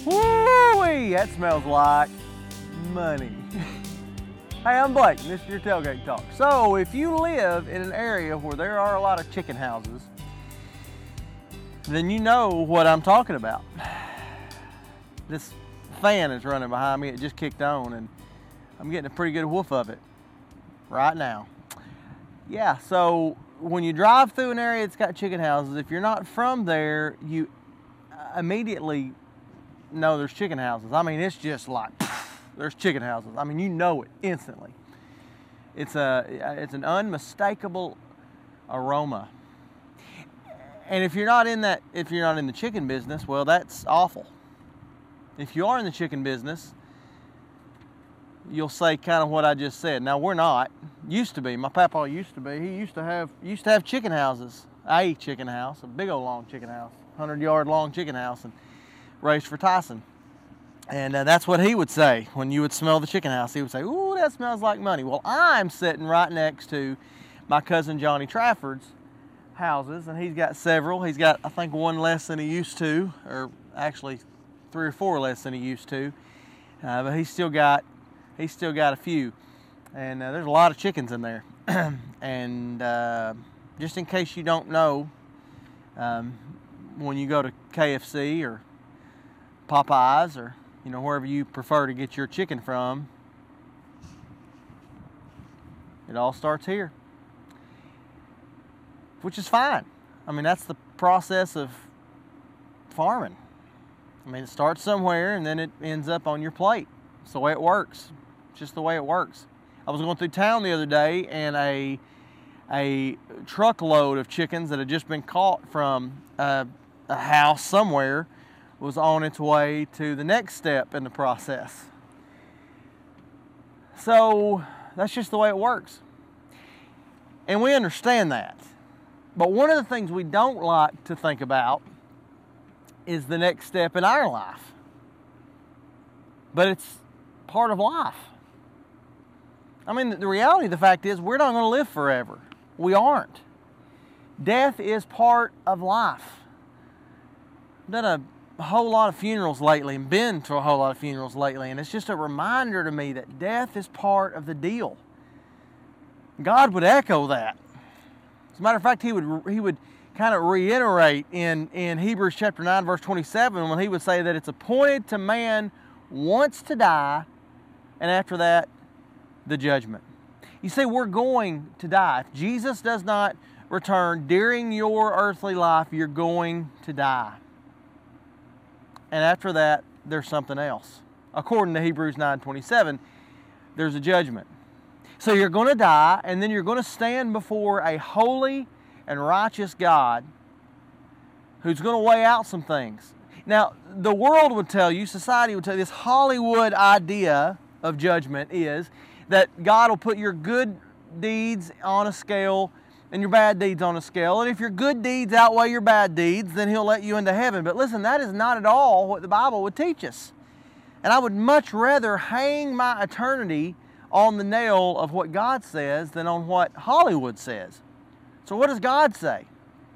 Woo-wee, that smells like money. Hey, I'm Blake, and this is your Tailgate Talk. So, if you live in an area where there are a lot of chicken houses, then you know what I'm talking about. This fan is running behind me. It just kicked on, and I'm getting a pretty good whiff of it right now. Yeah, so when you drive through an area that's got chicken houses, if you're not from there, you immediately know there's chicken houses. I mean, it's just like, there's chicken houses. I mean, you know it instantly. It's an unmistakable aroma. And if you're not in the chicken business, well, that's awful. If you are in the chicken business, you'll say kind of what I just said. Now, we're not. Used to be. My papa used to be. He used to have chicken houses. A chicken house, a big old long chicken house, 100-yard long chicken house, and raised for Tyson. And that's what he would say when you would smell the chicken house. He would say, "Ooh, that smells like money." Well, I'm sitting right next to my cousin Johnny Trafford's houses, and he's got several. He's got, I think, one less than he used to, or actually 3 or 4 less than he used to. But he's still got a few, and there's a lot of chickens in there. And just in case you don't know, when you go to KFC or Popeyes or wherever you prefer to get your chicken from, it all starts here, which is fine. I mean, that's the process of farming. I mean, it starts somewhere and then it ends up on your plate. It's the way it works. It's just the way it works. I was going through town the other day, and a truckload of chickens that had just been caught from a house somewhere was on its way to the next step in the process. So that's just the way it works. And we understand that. But one of the things we don't like to think about is the next step in our life. But it's part of life. I mean, the reality of the fact is we're not going to live forever. We aren't. Death is part of life. I've done a whole lot of funerals lately and been to a whole lot of funerals lately, and it's just a reminder to me that death is part of the deal. God would echo that. As a matter of fact, he would kind of reiterate in Hebrews chapter 9, verse 27, when he would say that it's appointed to man once to die, and after that, the judgment. You see, we're going to die. If Jesus does not return during your earthly life, you're going to die. And after that, there's something else. According to Hebrews 9:27, there's a judgment. So you're going to die, and then you're going to stand before a holy and righteous God who's going to weigh out some things. Now, the world would tell you, society would tell you, this Hollywood idea of judgment is that God will put your good deeds on a scale and your bad deeds on a scale. And if your good deeds outweigh your bad deeds, then He'll let you into heaven. But listen, that is not at all what the Bible would teach us. And I would much rather hang my eternity on the nail of what God says than on what Hollywood says. So what does God say?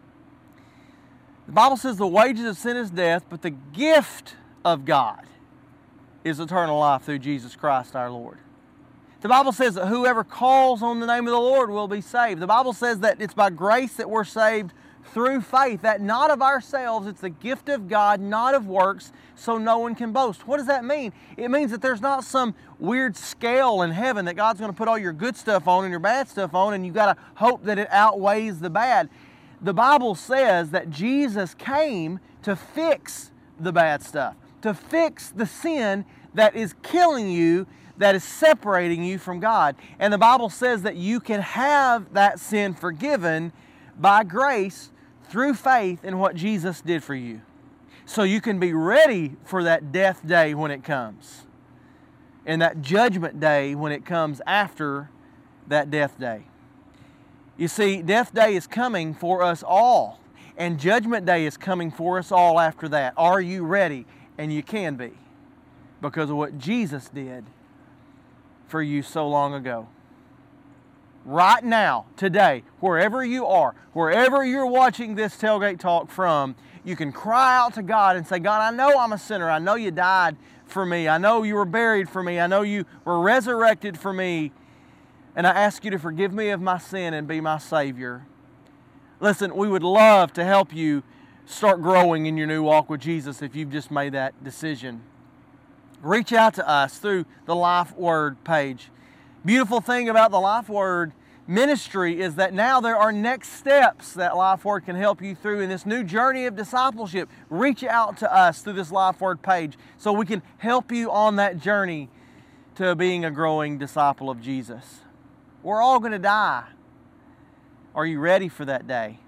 The Bible says the wages of sin is death, but the gift of God is eternal life through Jesus Christ our Lord. The Bible says that whoever calls on the name of the Lord will be saved. The Bible says that it's by grace that we're saved through faith, that not of ourselves, it's the gift of God, not of works, so no one can boast. What does that mean? It means that there's not some weird scale in heaven that God's going to put all your good stuff on and your bad stuff on, and you've got to hope that it outweighs the bad. The Bible says that Jesus came to fix the bad stuff, to fix the sin that is killing you, that is separating you from God. And the Bible says that you can have that sin forgiven by grace through faith in what Jesus did for you. So you can be ready for that death day when it comes, and that judgment day when it comes after that death day. You see, death day is coming for us all, and judgment day is coming for us all after that. Are you ready? And you can be, because of what Jesus did for you so long ago. right now, today, wherever you are, wherever you're watching this Tailgate Talk from, you can cry out to God and say, God, I know I'm a sinner. I know you died for me. I know you were buried for me. I know you were resurrected for me. And I ask you to forgive me of my sin and be my Savior. Listen, we would love to help you start growing in your new walk with Jesus if you've just made that decision. Reach out to us through the Life Word page. Beautiful thing about the Life Word ministry is that now there are next steps that Life Word can help you through in this new journey of discipleship. Reach out to us through this Life Word page so we can help you on that journey to being a growing disciple of Jesus. We're all going to die. Are you ready for that day?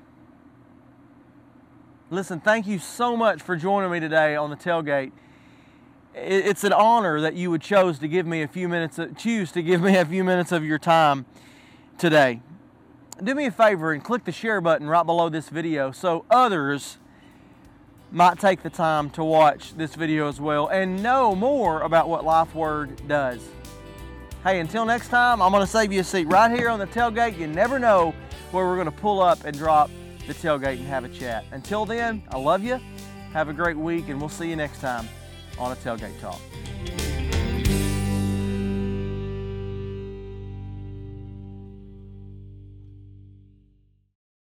Listen, thank you so much for joining me today on the Tailgate. It's an honor that you would choose to give me a few minutes of your time today. Do me a favor and click the share button right below this video so others might take the time to watch this video as well and know more about what Life Word does. Hey, until next time, I'm going to save you a seat right here on the tailgate. You never know where we're going to pull up and drop the tailgate and have a chat. Until then, I love you. Have a great week, and we'll see you next time on a Tailgate Talk.